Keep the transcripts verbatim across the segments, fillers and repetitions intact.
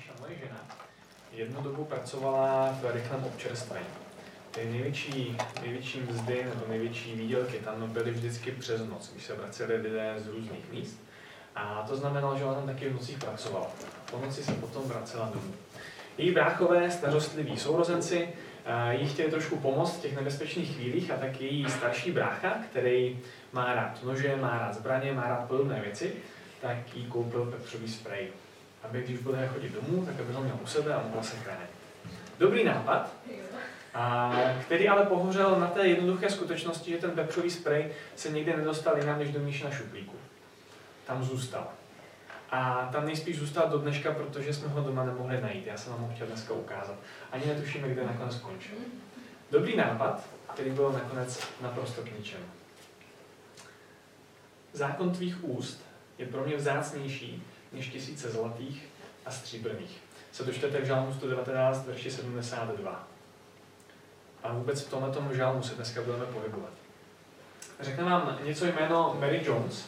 Naše moje žena jednu dobu pracovala v rychlém občerstvení. Ty největší, největší mzdy nebo největší výdělky tam byly vždycky přes noc, když se vraceli lidé z různých míst. A to znamenalo, že ona tam taky v nocích pracovala. Po noci se potom vracela domů. Její bráchové, starostliví sourozenci jí chtěli trošku pomoct v těch nebezpečných chvílích a tak její starší brácha, který má rád nože, má rád zbraně, má rád podobné věci, tak jí koupil pepřový sprej. Aby když bude chodit domů, tak aby ho měl u sebe a mohla se chránit. Dobrý nápad, a který ale pohořel na té jednoduché skutečnosti, že ten pepřový sprej se nikdy nedostal jinam než do Míšina šuplíku. Tam zůstal. A tam nejspíš zůstal do dneška, protože jsme ho doma nemohli najít. Já jsem vám ho chtěl dneska ukázat. Ani netušíme, kde nakonec skončil. Dobrý nápad, který byl nakonec naprosto k ničemu. Zákon tvých úst je pro mě vzácnější než tisíce zlatých a stříbrných. Se dočtete v žalmu sto devatenáct, verši sedmdesát dva. A vůbec v tomto žalmu se dneska budeme pohybovat. Řekne vám něco jméno Mary Jones.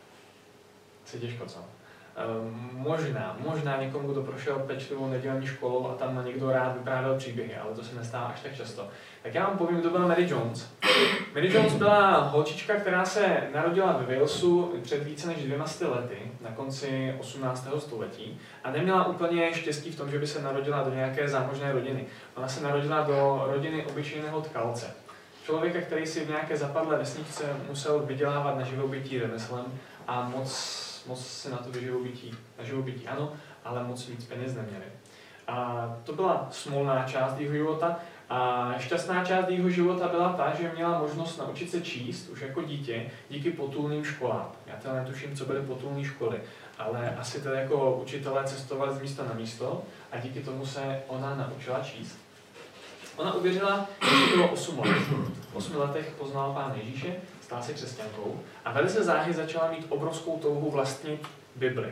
Se těžko, co? Um, možná, možná někomu, kdo prošel pečlivou nedělní školou a tam někdo rád vyprávěl příběhy, ale to se nestává až tak často. Tak já vám povím, kdo byla Mary Jones. Mary Jones byla holčička, která se narodila ve Walesu před více než dvěma sty lety, na konci osmnáctého století, a neměla úplně štěstí v tom, že by se narodila do nějaké zámožné rodiny. Ona se narodila do rodiny obyčejného tkalce. Člověka, který si v nějaké zapadlé vesničce musel vydělávat na živobytí řemeslem a moc moc se na to živobytí, na živobytí ano, ale moc víc peněz neměli. A to byla smolná část jeho života a šťastná část jeho života byla ta, že měla možnost naučit se číst už jako dítě díky potulným školám. Já teda netuším, co byly potulné školy, ale asi tedy jako učitelé cestovali z místa na místo a díky tomu se ona naučila číst. Ona uvěřila, že to bylo osm let. V osmi letech poznala Pána Ježíše, stala se křesťankou a velice záhy začala mít obrovskou touhu vlastnit Bibli.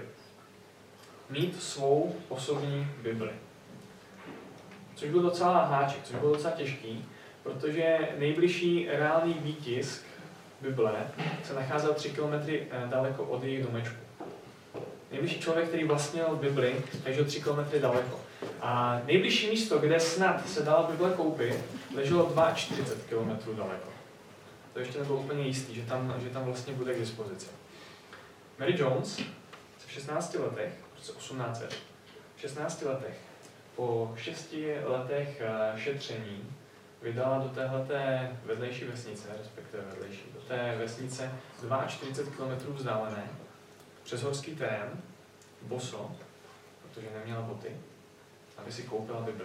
Mít svou osobní Bibli. Což byl docela háček, což byl docela těžký, protože nejbližší reálný výtisk Bible se nacházel tři kilometry daleko od jejich domečku. Nejbližší člověk, který vlastnil Bibli, takže tři kilometry daleko. A nejbližší místo, kde snad se dala Bible koupit, leželo čtyřicet dva kilometrů daleko. To ještě nebylo úplně jistý, že tam, že tam vlastně bude k dispozici. Mary Jones se v šestnácti letech, v roce osmnáct set, v šestnácti letech, po šesti letech šetření, vydala do téhleté vedlejší vesnice, respektive vedlejší, do té vesnice čtyřicet dva kilometrů vzdálené, přes horský terén, boso, protože neměla boty, aby si koupila Bibli.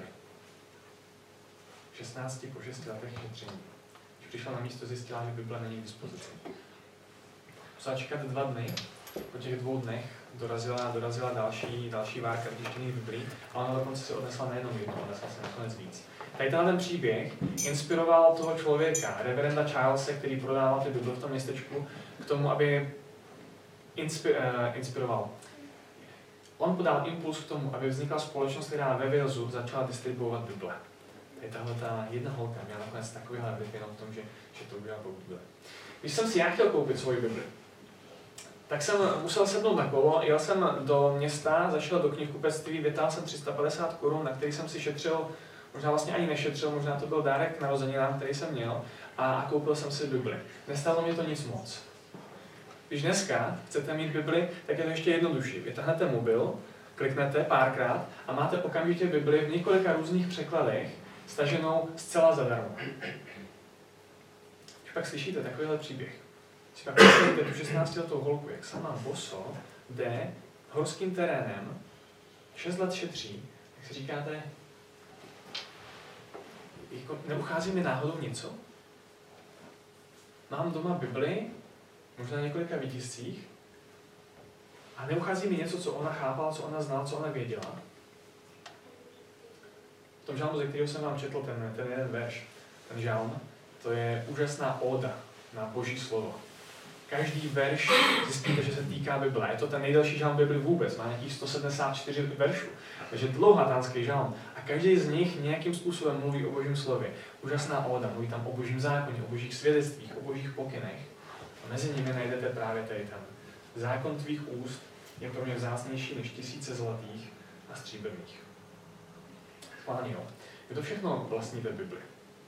V šestnácti po šesti letech šetření. Když přišla na místo, zjistila, že Bible není k dispozici. Musela čekat dva dny. Po těch dvou dnech dorazila, dorazila další, další várka tištěných Biblí a ona dokonce se odnesla nejenom jednu, odnesla se nakonec víc. Tady ten příběh inspiroval toho člověka, reverenda Charlese, který prodával ty Bible v tom městečku, k tomu, aby inspi, uh, inspiroval. On podal impuls k tomu, aby vznikla společnost, která ve Walesu začala distribuovat Bible. Tady tahle ta jedna holka měla nakonec takovýhle vliv jenom v tom, že, že to udělala po Bibli. Když jsem si já chtěl koupit svoji Bibli, tak jsem musel sednout na kolo, jel jsem do města, zašel do knihkupectví, vytáhl jsem tři sta padesát korun, na který jsem si šetřil, možná vlastně ani nešetřil, možná to byl dárek k narozeninám, který jsem měl, a koupil jsem si Bibli. Nestálo mě to nic moc. Když dneska chcete mít Bibli, tak je to ještě jednodušší. Vytáhnete mobil, kliknete párkrát a máte okamžitě Bibli v několika různých překladech, staženou zcela zadarmo. Když pak slyšíte takovýhle příběh, si pak představíte tu šestnáctiletou holku, jak sama boso jde horským terénem, šest let šetří, tak si říkáte, jako, neuchází mi náhodou něco? Mám doma Bibli, možná několika výtiscích, a neuchází mi něco, co ona chápala, co ona znala, co ona věděla. V tom žalmu, ze kterého jsem vám četl ten, ten jeden verš, ten žalm, to je úžasná óda na Boží slovo. Každý verš zjistíte, že se týká Bible. Je to ten nejdelší žalm Bible vůbec, má nějakých sto sedmdesát čtyři veršů. Takže dlouhatánský žalm. A každý z nich nějakým způsobem mluví o Božím slově. Úžasná óda, mluví tam o Božím zákoně, o Božích svědectvích, o Božích pokynech. A mezi nimi najdete právě tady ten. Zákon tvých úst je pro mě vzácnější než tisíce zlatých a stříbrných. Páni, jo. Kdo všechno vlastní ve Bibli?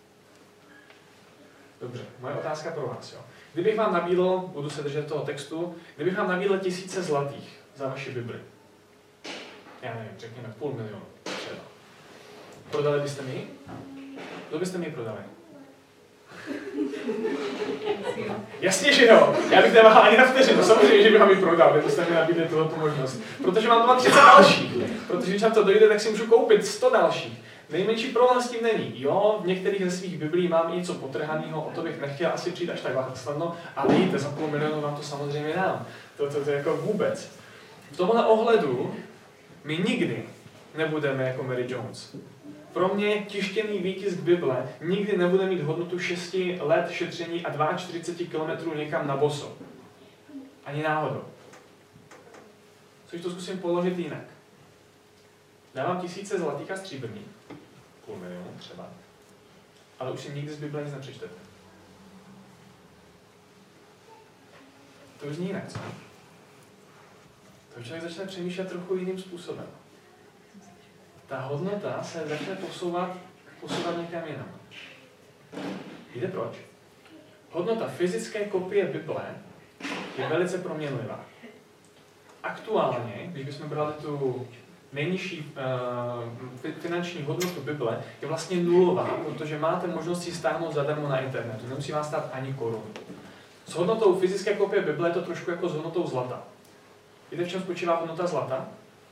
Dobře, moje otázka pro vás. Jo. Kdybych vám nabídl, budu se držet toho textu, kdybych vám nabídl tisíce zlatých za vaši Bibli, já nevím, řekněme půl milionu třeba, prodali byste mi ji? Kdo byste mi ji prodali? Jasně, že jo. Já bych neváhal ani na vteřinu. Samozřejmě, že bych vám ji prodal, kdybyste mi nabídli tuhle možnost. Protože mám doma třicet dalších. Protože když na to dojde, tak si můžu koupit sto dalších. Nejmenší problém s tím není. Jo, v některých ze svých biblí mám i něco potrhaného, o to bych nechtěl asi přijít až tak snadno, ale víte, za půl milionu vám to samozřejmě dám. To, to, to je jako vůbec. V tomhle ohledu my nikdy nebudeme jako Mary Jones. Pro mě tištěný výtisk Bible nikdy nebude mít hodnotu šesti let šetření a čtyřicet dva kilometrů někam na boso. Ani náhodou. Což to zkusím položit jinak. Dávám tisíce zlatých a stříbrných, půl milionu třeba, ale už si nikdy z Bible nic nepřečtete. To už zní jinak, co? To člověk začne přemýšlet trochu jiným způsobem. Ta hodnota se začne posouvat, posouvat někam jinam. Víte proč? Hodnota fyzické kopie Bible je velice proměnlivá. Aktuálně, když bychom brali tu nejnižší uh, finanční hodnotu Bible, je vlastně nulová, protože máte možnost si stáhnout zadarmo na internetu. Nemusí vás stát ani korunu. S hodnotou fyzické kopie Bible je to trošku jako s hodnotou zlata. Víte, v čem spočívá hodnota zlata?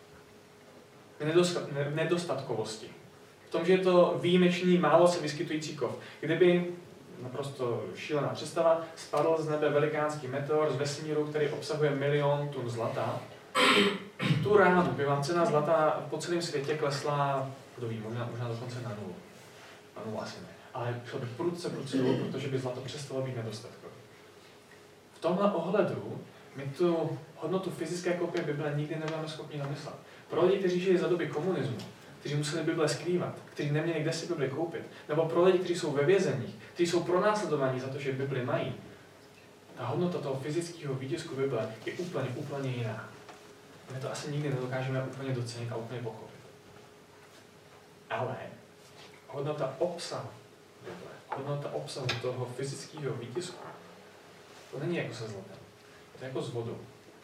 V nedostatkovosti. V tom, že je to výjimečný, málo se vyskytující kov. Kdyby, naprosto šílená představa, spadl z nebe velikánský meteor z vesmíru, který obsahuje milion tun zlata, tu ránu by vám cena zlata po celém světě klesla, kdo ví, možná, možná dokonce na nulu. Na nulu asi ne. Ale šlo bych prudce, prudce dolů, protože by zlato přestalo být nedostatkové. V tomhle ohledu my tu hodnotu fyzické kopie Bible nikdy nebudeme schopni namyslet. Pro lidi, kteří žili za doby komunismu, kteří museli Bible skrývat, kteří neměli kde si Bibli koupit, nebo pro lidi, kteří jsou ve vězeních, kteří jsou pronásledovaní za to, že Bibli mají, ta hodnota toho fyzického výtisku Bible je úplně, úplně jiná. My to asi nikdy nedokážeme úplně docenit a úplně pochopit. Ale hodnota obsahu Bible, hodnota obsahu toho fyzického výtisku, to není jako se zlatem. To je jako s vodou.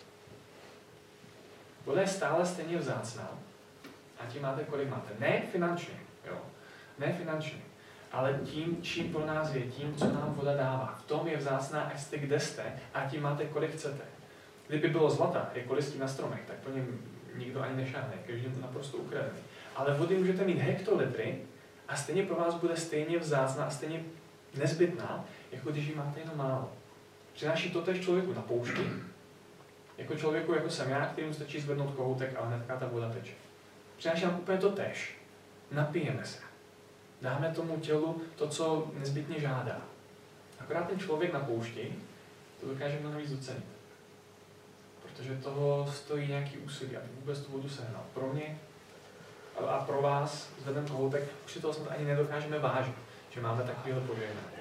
Voda je stále stejně vzácná a tím máte, kolik máte. Ne finančně, jo. Ne finančně, ale tím, čím pro nás je, tím, co nám voda dává. V tom je vzácná, ať jste kde jste a tím máte, kolik chcete. Kdyby bylo zlata, jako listí na stromech, tak po něm nikdo ani nešáhne, každý je naprosto ukradený. Ale vody můžete mít hektolitry a stejně pro vás bude stejně vzácná a stejně nezbytná, jako když ji máte jenom málo. Přináší to též člověku na poušti, jako člověku, jako jsem já, kterým stačí zvednout kohoutek a hnedka ta voda teče. Přináší nám úplně to též. Napijeme se. Dáme tomu tělu to, co nezbytně žádá. Akorát ten člověk na poušti to dokáže mnohem víc docenit. Protože toho stojí nějaký úsilí, aby vůbec tu vodu sehnal. Pro mě a pro vás zvedneme kohoutek, už si toho snad ani nedokážeme vážit, že máme takovýhle požehnání.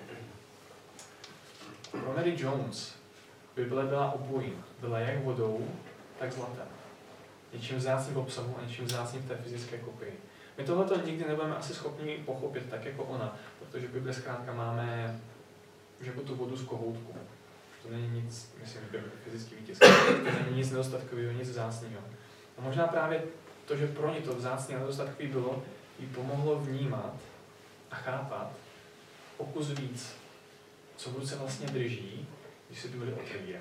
Pro Mary Jones Bible byla obojím. Byla jak vodou, tak zlatem. Něčím vzácným v obsahu a něčím vzácným v té fyzické kopii. My tohleto nikdy nebudeme asi schopni pochopit tak jako ona, protože v Bibli zkrátka máme jako tu vodu z kohoutku. To není nic, myslím, fyzický výtisk. To není nic nedostatkového, nic vzácného. A možná právě to, že pro ně to vzácné a nedostatkový bylo, jí pomohlo vnímat a chápat o kus víc, co v ruce vlastně drží, když se Bibli otevírá.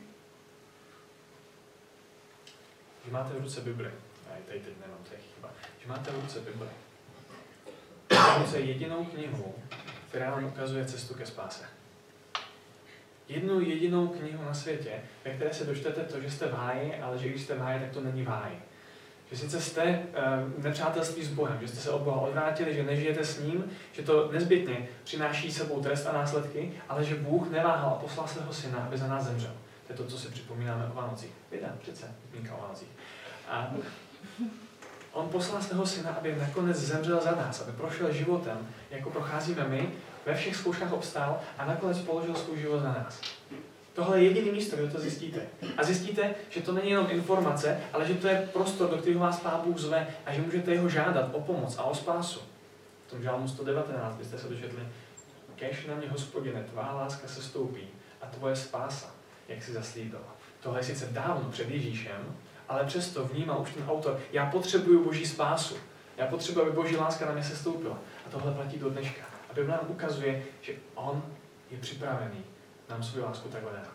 Že máte v ruce Bibli, já tady teď nemám, to je chyba, že máte v ruce Bibli. Máte v ruce jedinou knihu, která vám ukazuje cestu ke spáse. Jednu jedinou knihu na světě, ve které se dočtete to, že jste v háji, ale že když jste v háji, tak to není v háji. Že sice jste uh, nepřátelství s Bohem, že jste se od Boha odvrátili, že nežijete s ním, že to nezbytně přináší sebou trest a následky, ale že Bůh neváhal a poslal svého syna, aby za nás zemřel. To je to, co si připomínáme o Vánocích. Věda, přece, zmínka o Vánocích. A on poslal svého syna, aby nakonec zemřel za nás, aby prošel životem, jako procházíme my, ve všech zkouškách obstál a nakonec položil svůj život za nás. Tohle je jediný místo, kde to zjistíte. A zjistíte, že to není jenom informace, ale že to je prostor, do kterého vás Pán Bůh zve a že můžete jeho žádat o pomoc a o spásu. V tom žálmu sto devatenáct byste se dočetli: Kež na mě, Hospodine, tvá láska se stoupí a tvoje spása, jak jsi zaslíbil. Tohle je sice dávno před Ježíšem, ale přesto vnímal už ten autor: já potřebuju Boží spásu. Já potřebuji, aby Boží láska na mě se stoupila. A tohle platí do dneška. A Bible nám ukazuje, že on je připravený nám svou lásku takhle dát.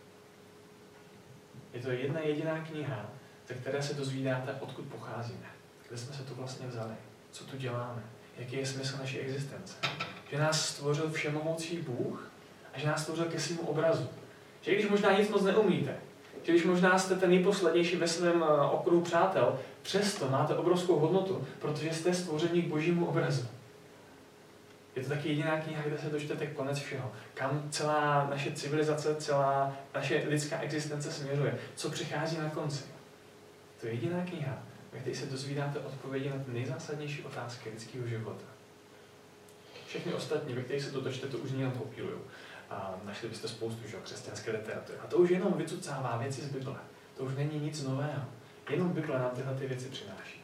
Je to jedna jediná kniha, ze které se dozvídáte, odkud pocházíme. Kde jsme se tu vlastně vzali. Co tu děláme. Jaký je smysl naší existence. Že nás stvořil všemohoucí Bůh a že nás stvořil ke svému obrazu. Že když možná nic moc neumíte, že když možná jste ten nejposlednější ve svém okruhu přátel, přesto máte obrovskou hodnotu, protože jste stvoření k Božímu obrazu. Je to taky jediná kniha, kde se dočtete konec všeho. Kam celá naše civilizace, celá naše lidská existence směřuje. Co přichází na konci. To je jediná kniha, ve které se dozvídáte odpovědi na ty nejzásadnější otázky lidského života. Všechny ostatní, ve kterých se to dočtete, už jenom kopírují. A našli byste spoustu že, křesťanské literatury. A to už jenom vycucává věci z Bible. To už není nic nového. Jenom Bible nám tyhle ty věci přináší.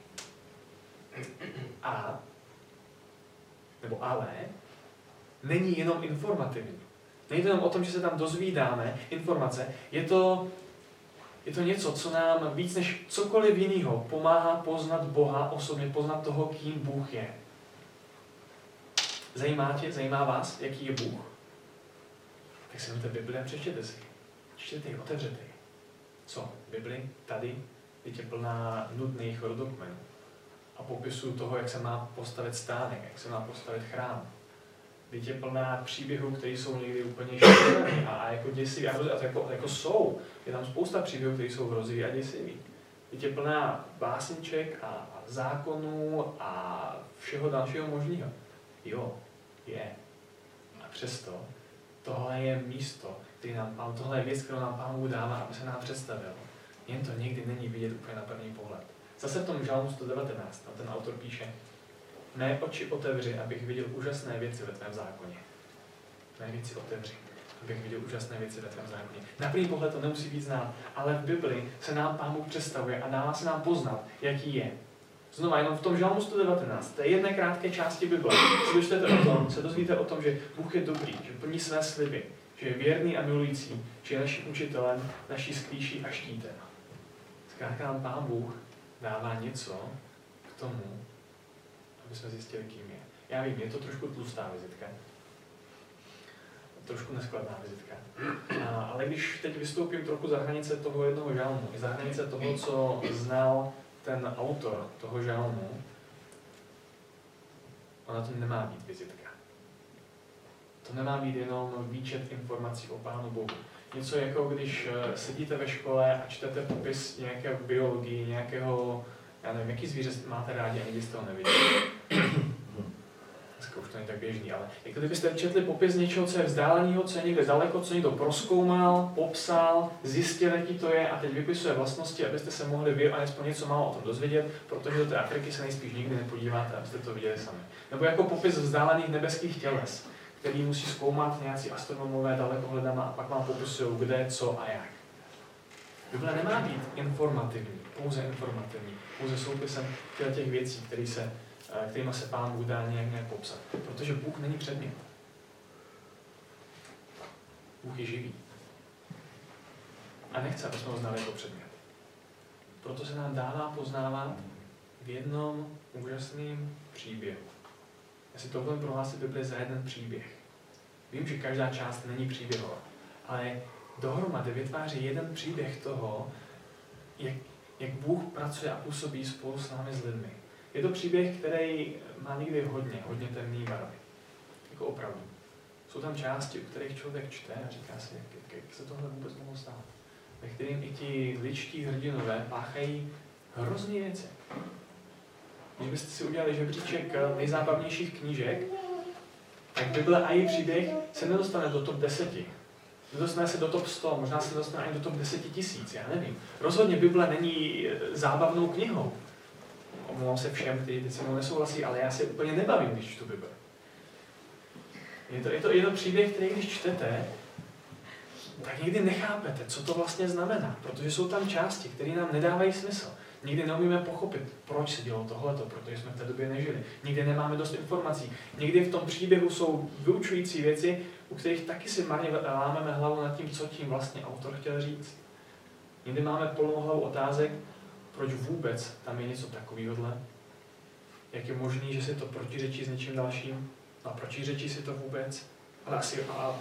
A, nebo ale, není jenom informativní. Není to jenom o tom, že se tam dozvídáme informace. Je to, je to něco, co nám víc než cokoliv jiného pomáhá poznat Boha osobně, poznat toho, kým Bůh je. Zajímá tě, zajímá vás, jaký je Bůh? Tak si vezměte Bibli a přečtěte si. Čtěte ji, otevřete ji. Co? Bibli? Tady? Je plná nudných rodokmenů. A popisu toho, jak se má postavit stánek, jak se má postavit chrám. Je plná příběhů, které jsou někdy úplně šílené a, a jako děsivý. A to jako, jako jsou. Je tam spousta příběhů, které jsou hrozivý a děsivý. Je plná básniček a, a zákonů a všeho dalšího možného. Jo, je. A přesto tohle je místo, který nám Pán, tohle je věc, kterou nám Pán Bůh dává, aby se nám představil. Jen to někdy není vidět úplně na první pohled. Zase v tom žálmu sto devatenáct, ten autor píše: Mé oči otevři, abych viděl úžasné věci ve tvém zákoně. Mé věci otevři, abych viděl úžasné věci ve tvém zákoně. Na první pohled to nemusí být znát, ale v Bibli se nám Pán Bůh představuje a dává se nám poznat, jaký je. Znova, jenom v tom žálmu sto devatenáct, té jedné krátké části Bible, se dočtete o tom, se dozvíte o tom, že Bůh je dobrý, že plní své sliby, že je věrný a milující, že je naším učitelem, naší sklíší a štítem. Zkrátka nám Pán Bůh dává něco k tomu, aby jsme zjistili, kým je. Já vím, je to trošku tlustá vizitka. Trošku neskladná vizitka. A, ale když teď vystoupím trochu za hranice toho jednoho žálmu, za hranice toho, co znal ten autor toho žálmu, ona to nemá být vizitka. To nemá být jenom výčet informací o Pánu Bohu. Něco jako když sedíte ve škole a čtete popis nějaké biologii, nějakého, já nevím, jaký zvíře máte rádi a nikdy jste ho neviděli. Dneska už to není tak běžný, ale jako kdybyste četli popis něčeho, co je vzdáleného, co je někde daleko, co někdo prozkoumal, popsal, zjistil, jaký to je a teď vypisuje vlastnosti, abyste se mohli vy alespoň něco málo o tom dozvědět, protože do té Afriky se nejspíš nikdy nepodíváte, abyste to viděli sami. Nebo jako popis vzdálených nebeských těles, který musí zkoumat nějací astronomové dalekohledama a pak vám popisují, kde, co a jak. Bible nemá být informativní, pouze informativní, pouze soupisem těch věcí, který se, kterýma se Pán Bůh dá nějak, nějak popsat. Protože Bůh není předmět. Bůh je živý. A nechce, aby jsme ho znali jako předmět. Proto se nám dává poznávat v jednom úžasném příběhu. Já si tohle prohlásit Bibli za jeden příběh. Vím, že každá část není příběhová, ale dohromady vytváří jeden příběh toho, jak, jak Bůh pracuje a působí spolu s námi, s lidmi. Je to příběh, který má někdy hodně, hodně temný barvy. Jako opravdu. Jsou tam části, u kterých člověk čte a říká si, jak, jak se tohle vůbec mohlo stát. Ve kterým i ti lidští hrdinové páchají hrozný věci. Když byste si udělali žebříček nejzábavnějších knížek, tak Bible a její příběh se nedostane do top deseti. Nedostane se do top sto, možná se nedostane ani do top deset tisíc, já nevím. Rozhodně Bible není zábavnou knihou. Omlouvám se všem, kteří se mnou nesouhlasí, ale já se úplně nebavím, když čtu Bible. Je to, je, to, je to příběh, který když čtete, tak nikdy nechápete, co to vlastně znamená, protože jsou tam části, které nám nedávají smysl. Nikdy neumíme pochopit, proč se dělo tohleto, protože jsme v té době nežili. Nikdy nemáme dost informací. Někdy v tom příběhu jsou vyučující věci, u kterých taky si marně lámeme hlavu nad tím, co tím vlastně autor chtěl říct. Někdy máme plnou hlavu otázek, proč vůbec tam je něco takového. Jak je možné, že si to protiřečí s něčím dalším? No a protiřečí si to vůbec? Ale asi a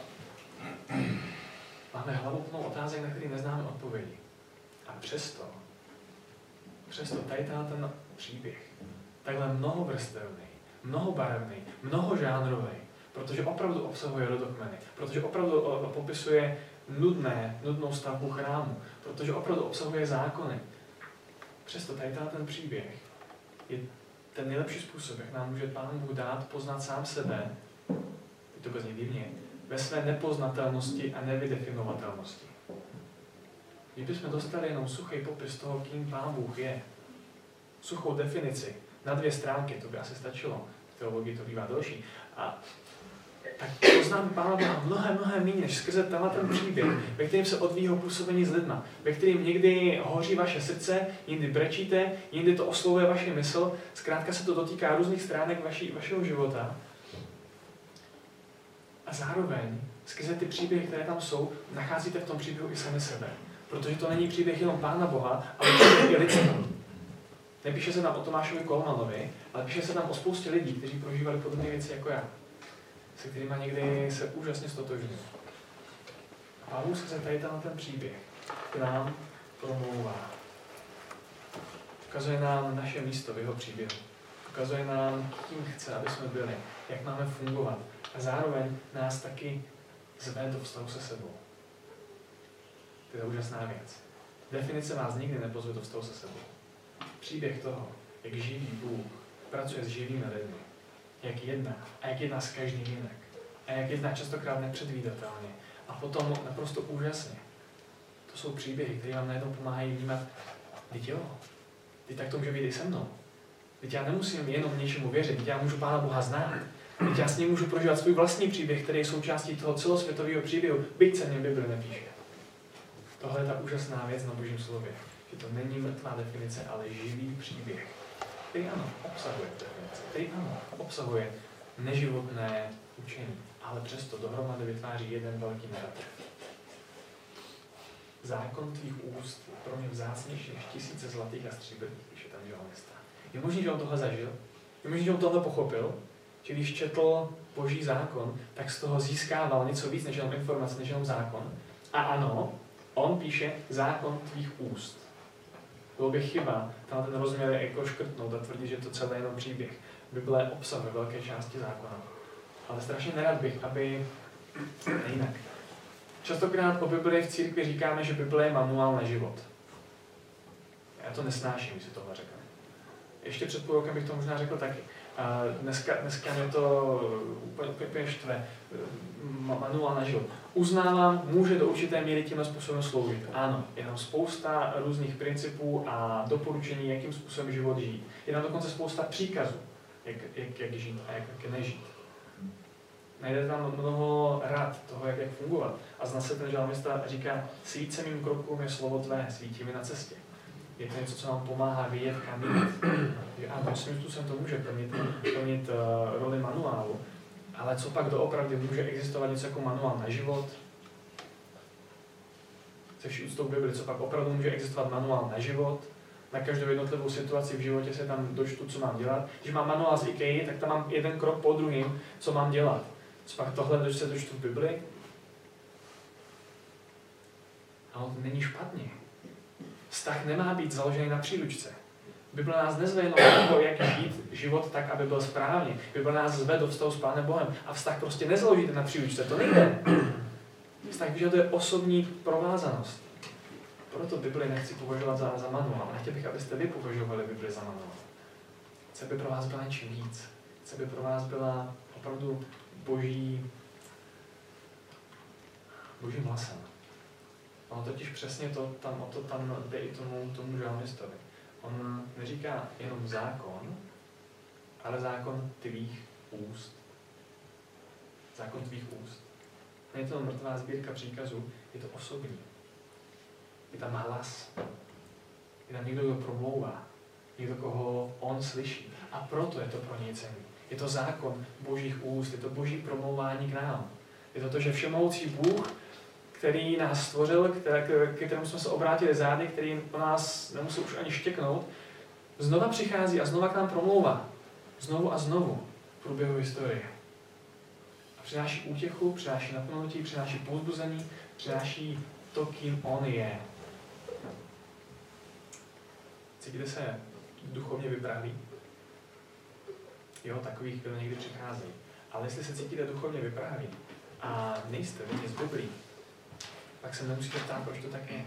máme hlavu plnou otázek, na které neznáme odpovědi. A přesto, přesto tady ten příběh, takhle mnohovrstevný, mnohobarevný, mnohožánrový, protože opravdu obsahuje rodokmeny, protože opravdu popisuje nudné, nudnou stavbu chrámu, protože opravdu obsahuje zákony. Přesto tady ten příběh je ten nejlepší způsob, jak nám může Pán Bůh dát poznat sám sebe, je to bez něj divně, ve své nepoznatelnosti a nevydefinovatelnosti. Kdybychom dostali jenom suchý popis toho, kým Pán Bůh je, suchou definici na dvě stránky, to by asi stačilo, v teologii to bývá delší, a tak poznám Pána Boha mnohem, mnohem méně, než skrze tenhle ten příběh, ve kterém se odvíjí jeho působení s lidma, ve kterém někdy hoří vaše srdce, jindy brečíte, jindy to oslovuje vaši mysl, zkrátka se to dotýká různých stránek vaši, vašeho života. A zároveň, skrze ty příběhy, které tam jsou, nacházíte v tom příběhu i sami sebe. Protože to není příběh jenom Pána Boha, ale příběh i lidstva. Nepíše se tam o Tomášovi Kolmanovi, ale píše se tam o spoustě lidí, kteří prožívali podobné věci jako já, se kterými někdy se úžasně stotožňují. A Pán Bůh skrze tady ten příběh k nám promlouvá. Ukazuje nám naše místo v jeho příběhu. Ukazuje nám, kým chce, aby jsme byli, jak máme fungovat. A zároveň nás taky zve do vztahu se sebou. To je úžasná věc. Definice vás nikdy nepozve do vztahu se sebou. Příběh toho, jak živý Bůh pracuje s živými lidmi, jak jedná a jak jedná s každým jinak. A jak jedná častokrát nepředvídatelně. A potom naprosto úžasně. To jsou příběhy, které vám najednou pomáhají vnímat, teď jo, teď tak to může být i se mnou. Teď já nemusím jenom něčemu věřit, teď já můžu Pána Boha znát. Teď já s ním můžu prožívat svůj vlastní příběh, který je součástí toho celosvětového příběhu, byť se v něm Bible nepíše. Tohle je ta úžasná věc na Božím slově, že to není mrtvá definice, ale živý příběh, který ano, obsahuje definice, který ano, obsahuje neživotné učení, ale přesto dohromady vytváří jeden velký narrativ. Zákon tvých úst je pro mě vzácnější než tisíce zlatých a stříbrných, když je tam žalmista. Je možný, že on tohle zažil? Je možný, že on tohle pochopil? Že když četl Boží zákon, tak z toho získával něco víc než jenom informace, než jenom zákon. A ano, on píše zákon tvých úst. Bylo by chyba tam ten rozměr jako škrtnout a tvrdit, že to celé je jenom příběh. Bible obsahuje velké části zákona. Ale strašně nerad bych, aby jinak. Častokrát o Bibli v církvi říkáme, že Bible je manuál na život. Já to nesnáším, když si tohle řeknu. Ještě před půl rokem bych to možná řekl taky. A dneska, dneska mě to úplně, úplně štve. Manuál na život. Uznávám, může do určité míry tímhle způsobem sloužit. Ano, je tam spousta různých principů a doporučení, jakým způsobem život žít. Je tam dokonce spousta příkazů, jak, jak, jak žít a jak, jak nežít. Najde tam mnoho rad toho, jak, jak fungovat. A zase ten žalmista říká, svít se mým krokům je slovo tvé, svítí mi na cestě. Je to něco, co nám pomáhá vědět, kam jít. Že ano, svým způsobem to může plnit, plnit uh, roli manuálu, ale co pak doopravdy může existovat něco jako manuál na život? Se vší úctou Bibli, co pak opravdu může existovat manuál na život? Na každou jednotlivou situaci v životě se tam dočtu, co mám dělat. Když mám manuál z IKEA, tak tam mám jeden krok po druhým, co mám dělat. Co pak tohle se dočtu v Bibli? Ale to není špatně. Vztah nemá být založený na příručce. Bible nás nezve jenom do toho, jak žít život tak, aby byl správně. Bible nás zve do vztahu s Pánem Bohem. A vztah prostě nezaložíte na příručce, to nejde. Vztah vyžaduje osobní provázanost. Proto Bibli nechci považovat za, za manuál. Nechtěl bych, abyste vy považovali Bibli za manuál. Chci, aby pro vás byla něčím víc. Chci, aby pro vás byla opravdu boží, božím hlasem. Ono totiž přesně to tam, o to tam jde i tomu, tomu žalmistovi. On neříká jenom zákon, ale zákon tvých úst. Zákon tvých úst. Není to mrtvá sbírka příkazů, Je to osobní. Je tam hlas. Je tam někdo, kdo promlouvá. Někdo, koho on slyší. A proto je to pro něj cenný. Je to zákon božích úst, je to boží promlouvání k nám. Je to to, že všemohoucí Bůh, který nás stvořil, k kterému jsme se obrátili zády, který po nás nemusí už ani štěknout, znova přichází a znova k nám promlouvá. Znovu a znovu v průběhu historie. A přináší útěchu, přináší naplnutí, přináší povzbuzení, přináší to, kým on je. Cítíte se duchovně vyprahlí? Jo, takových, kdo někdy přicházejí. Ale jestli se cítíte duchovně vyprahlí a nejste vidět z Biblí, tak se nemusíte ptát, proč to tak je.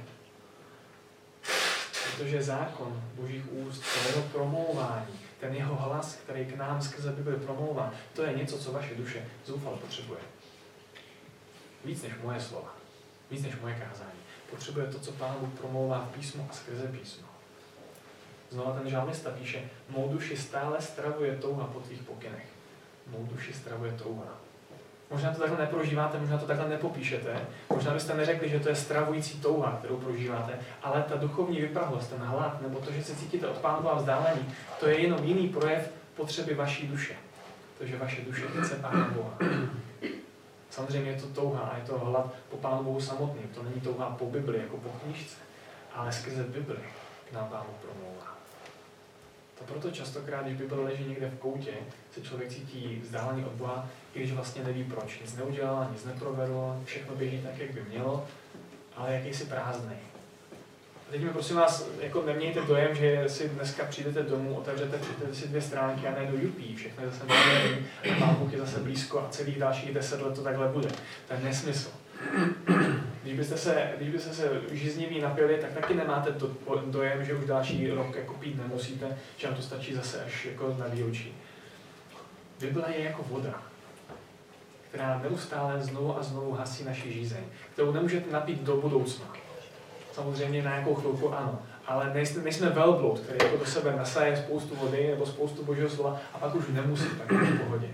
Protože zákon božích úst, to jeho promlouvání, ten jeho hlas, který k nám skrze Bibli promlouvá, to je něco, co vaše duše zoufale potřebuje. Víc než moje slova, víc než moje kázání. Potřebuje to, co Pán Bůh promlouvá v písmu a skrze písmo. Znova ten žálmista píše, mou duši stále stravuje touha po tvých pokynech. Mou duši stravuje touha. Možná to takhle neprožíváte, možná to takhle nepopíšete, možná byste neřekli, že to je stravující touha, kterou prožíváte, ale ta duchovní vyprahlost, ten hlad, nebo to, že se cítíte od Pána Boha vzdálení, to je jenom jiný projev potřeby vaší duše. To, že vaše duše chce Pána Boha. Samozřejmě je to touha a je to hlad po Pánu Bohu samotným. To není touha po Bibli, jako po knížce, ale skrze Bibli k nám Pán Bůh promlouvá. To proto častokrát, když Bible leží někde v koutě, se člověk cítí vzdálený od Boha, i když vlastně neví proč. Nic neudělal, nic neprovedl, všechno běží tak, jak by mělo, ale jakýsi prázdnej. A teď mi prosím vás, jako nemějte dojem, že si dneska přijdete domů, otevřete, přečtete si dvě stránky a najednou jupí, všechno je zase dobrý, a Pán Bůh je zase blízko a celých dalších deset let to takhle bude. To je nesmysl. Když byste se, když byste se žíznivý napili, tak taky nemáte do, dojem, že už další rok jako pít nemusíte, že vám to stačí zase až jako na výročí. Bible je jako voda, která neustále znovu a znovu hasí naši žízeň, kterou nemůžete napít do budoucna. Samozřejmě na nějakou chvilku ano, ale nejsme, nejsme velbloud, který jako do sebe nasaje spoustu vody nebo spoustu božího slova a pak už nemusí, pak je v pohodě.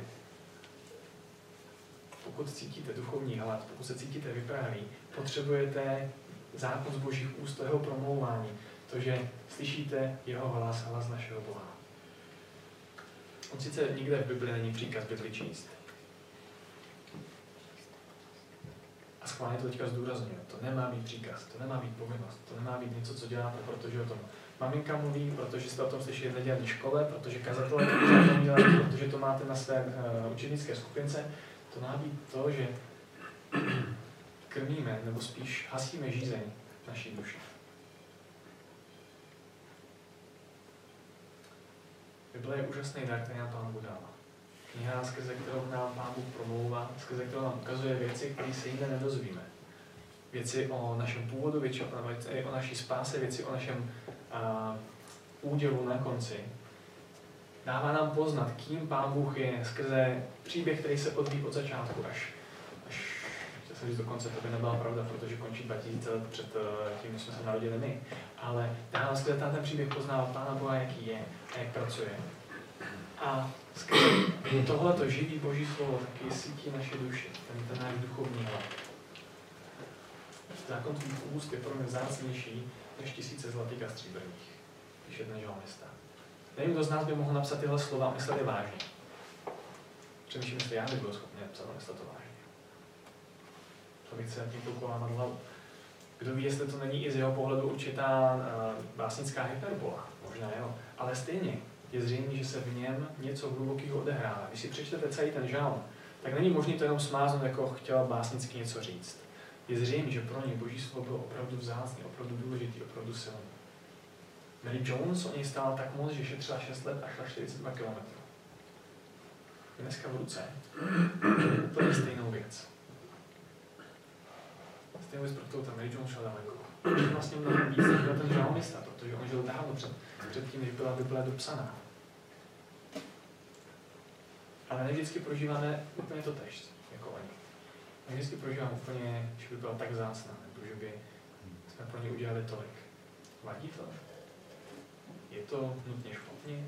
Pokud cítíte duchovní hlad, pokud se cítíte vyprahlí, potřebujete zákon z božích úst, jeho promlouvání, to, že slyšíte jeho hlas, hlas našeho Boha. On sice nikde v Bibli není příkaz Bibli číst. A schválně to teďka zdůrazňuje. To nemá být příkaz, to nemá být povinnost, to nemá být něco, co děláte, protože o tom maminka mluví, protože jste o tom slyšeli v nedělní škole, protože kazatelé to pořád dělají, protože to máte na své uh, učednické skupince. To má být to, že krmíme, nebo spíš hasíme žízeň naší duše. Bible je úžasný dar, který nám Pán Bůh dává. Kniha, skrze kterou nám Pán Bůh promlouvá, skrze kterou nám ukazuje věci, které se jinde nedozvíme. Věci o našem původu, věci o, věci o naší spáse, věci o našem uh, údělu na konci. Dává nám poznat, kým Pán Bůh je, skrze příběh, který se odvíjí od začátku až, až chtěl jsem říct dokonce, to by nebyla pravda, protože končí dva tisíce let před tím, než jsme se narodili my. Ale dává nám skrze ten příběh poznává Pána Boha, jaký je a jak pracuje. A skrze tohleto živý Boží slovo taky sítí naše duše, ten, ten náš duchovní hlad. Zákon tvých úst je pro mě vzácnější než tisíce zlatých a stříbrných, píše ten žalmista. Nevím, kdo z nás by mohl napsat tyhle slova a myslet je vážně. Přemýšlím, jestli já bych byl schopný napsat a myslet to vážně. To bych se tím chvilku lámat hlavu. Kdo ví, jestli to není i z jeho pohledu určitá uh, básnická hyperbola. Možná jo. Ale stejně je zřejmé, že se v něm něco hlubokého odehrává. Když si přečtete celý ten žálm, tak není možné to jenom smáznout, jako chtěla básnicky něco říct. Je zřejmé, že pro ně Boží slovo bylo opravdu vzácný, opravdu důležitý, opravdu silný. Mary Jones o něj stála tak moc, že šetřila šest let a šla čtyřicet dva kilometrů. Dneska v ruce to je stejnou věc. Stejnou věc, proto ta Mary Jones šla daleko. Je vlastně mnohem víc než byl ten žalmista, protože on žil dávno před, před tím, než byla Bible dopsaná. Ale ne vždycky prožíváme úplně to tež, jako oni. Ne vždycky prožíváme úplně, že by byla tak vzácná, nebo že by jsme pro ně udělali tolik. Vadí to? Je to nutně špatně?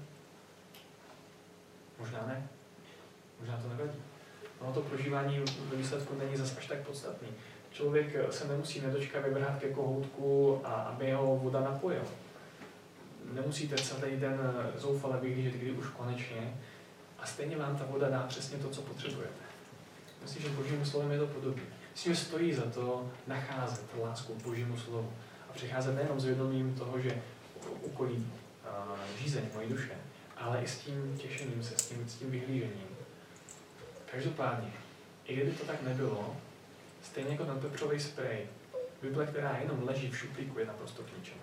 Možná ne. Možná to nevadí. Ono to prožívání ve výsledku není zas až tak podstatný. Člověk se nemusí nedočkavě vrhat ke kohoutku, a aby ho voda napojila. Nemusíte celý den zoufale vyhlížet, kdy už konečně, a stejně vám ta voda dá přesně to, co potřebujete. Myslím, že Božím slovem je to podobné. Myslím, že stojí za to nacházet lásku k Božímu slovu a přicházet nejenom s vědomím toho, že ukolí uh, žízeň mojí duše, ale i s tím těšením se, s tím, s tím vyhlížením. Každopádně, i kdyby to tak nebylo, stejně jako ten pepřový sprej, Bible, která jenom leží v šuplíku, je naprosto k ničemu.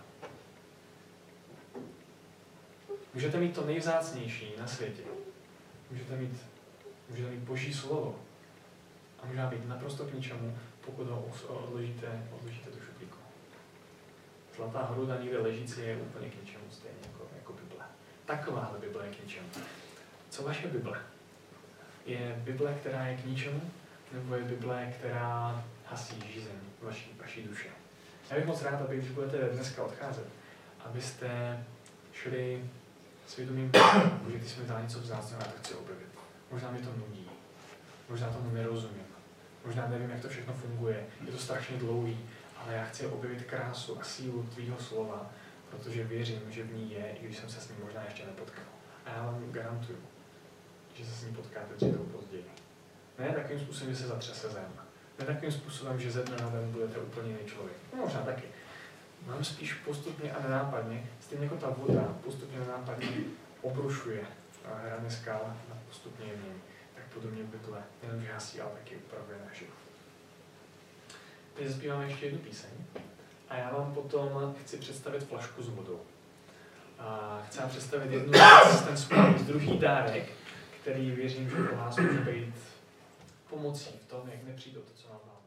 Můžete mít to nejvzácnější na světě. Můžete mít, můžete mít Boží slovo. A může být naprosto k ničemu, pokud ho odložíte, odložíte do šuplíku. Zlatá hruda někde ležící je úplně k ničemu, stejně jako, jako Bible. Takováhle Bible je k ničemu. Co vaše Bible? Je Bible, která je k ničemu? Nebo je Bible, která hasí žízeň vaší, vaší duše? Já bych moc rád, aby když budete dneska odcházet, abyste šli svědomím, že ty jsi mi dal něco vzácného a to chci objevit. Možná mi to nudí. Možná tomu nerozumím. Možná nevím, jak to všechno funguje. Je to strašně dlouhý, ale já chci objevit krásu a sílu tvýho slova, protože věřím, že v ní je, i když jsem se s ním možná ještě nepotkal. A já vám garantuju, že se s ní potkáte dřív nebo později. Ne takovým způsobem, že se zatřese zem. Ne takovým způsobem, že ze dne na den budete úplně jiný člověk. No, možná taky. Mám spíš postupně a nenápadně, stejně jako ta voda postupně a nenápadně obrušuje hrany skal a postupně je mění. Tak podobně Bible nejen hasí, ale taky upravuje náš život. Teď zaspíváme ještě jednu píseň a já vám potom chci představit flašku s vodou. A chci vám představit jednu věc, ten svůj druhý dárek, který věřím, že pro vás může být pomocí v tom, jak nepřijde to, co nám dá.